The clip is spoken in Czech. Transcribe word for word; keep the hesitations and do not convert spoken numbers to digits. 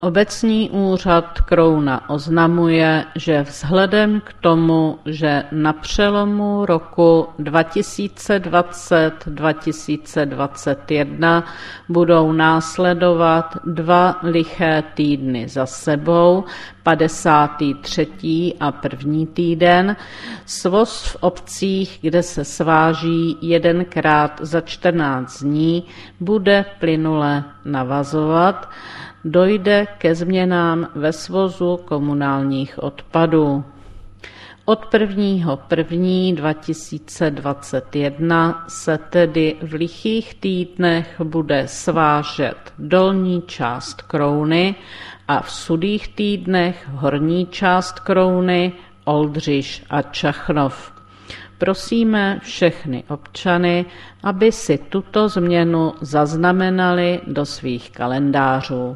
Obecní úřad Krouna oznamuje, že vzhledem k tomu, že na přelomu roku dva tisíce dvacet dva tisíce dvacet jedna budou následovat dva liché týdny za sebou, padesátý třetí a první týden, svoz v obcích, kde se sváží jedenkrát za čtrnáct dní, bude plynule navazovat, dojde ke změnám ve svozu komunálních odpadů. Od prvního prvního dva tisíce dvacet jedna se tedy v lichých týdnech bude svážet dolní část Krouny a v sudých týdnech horní část Krouny, Oldřiš a Čachnov. Prosíme všechny občany, aby si tuto změnu zaznamenali do svých kalendářů.